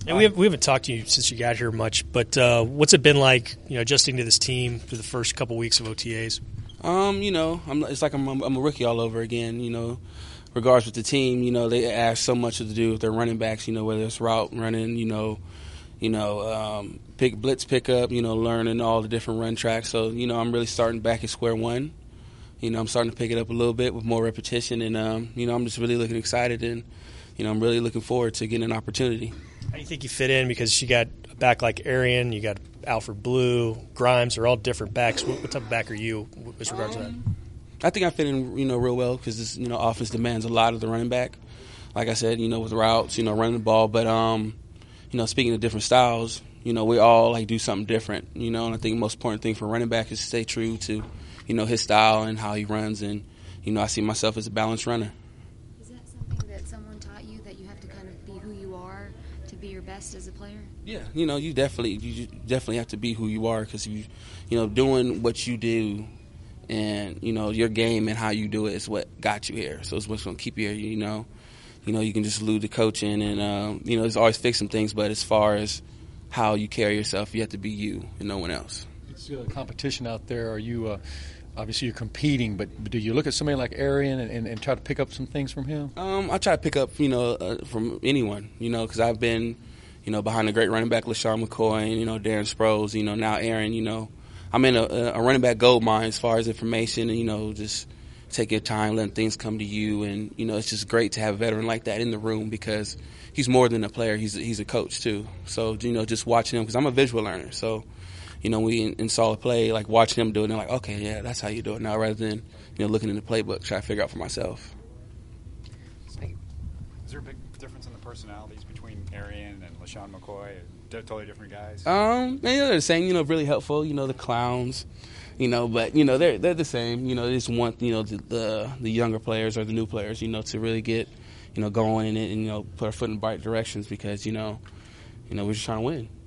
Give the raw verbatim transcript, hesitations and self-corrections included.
And we, have, we haven't talked to you since you got here much, but uh, what's it been like, you know, adjusting to this team through the first couple weeks of O T As? Um, you know, I'm, it's like I'm, I'm a rookie all over again. You know, regardless with the team, you know, they ask so much to do with their running backs. You know, whether it's route running, you know, you know, um, pick blitz pickup, you know, learning all the different run tracks. So you know, I'm really starting back at square one. You know, I'm starting to pick it up a little bit with more repetition, and um, you know, I'm just really looking excited, and you know, I'm really looking forward to getting an opportunity. How do you think you fit in? Because you got a back like Arian, you got Alfred Blue, Grimes, they're all different backs. What, what type of back are you with regards um, to that? I think I fit in, you know, real well because this, you know, offense demands a lot of the running back. Like I said, you know, with routes, you know, running the ball. But, um, you know, speaking of different styles, you know, we all like do something different, you know. And I think the most important thing for running back is to stay true to, you know, his style and how he runs. And, you know, I see myself as a balanced runner. Is that something that someone taught you, that you have to kind of be who you are to be your best as a player? Yeah, you know, you definitely you definitely have to be who you are because you, you know, doing what you do, and you know your game and how you do it is what got you here. So it's what's going to keep you here. You know, you know you can just lose the coaching and um, you know there's always fix some things, but as far as how you carry yourself, you have to be you and no one else. It's a competition out there. Are you? Uh, obviously, you're competing, but do you look at somebody like Arian and, and, and try to pick up some things from him? Um, I try to pick up, you know, uh, from anyone, you know, because I've been. You know, behind the great running back LaShawn McCoy and, you know, Darren Sproles, you know, now Aaron, you know. I'm in a, a running back gold mine as far as information and, you know, just take your time, letting things come to you. And, you know, it's just great to have a veteran like that in the room because he's more than a player. He's he's a coach, too. So, you know, just watching him, because I'm a visual learner. So, you know, we in, in solid play, like watching him do it, and they're like, okay, yeah, that's how you do it now, rather than, you know, looking in the playbook, trying to figure out for myself. Is there a big difference in the personalities between Arian and LaShawn McCoy? They're totally different guys. Um, you know, they're the same. You know, really helpful. You know, the clowns. You know, but you know, they're they're the same. You know, they just want you know the, the the younger players or the new players, you know, to really get you know going and, and you know put our foot in the right directions because you know, you know we're just trying to win.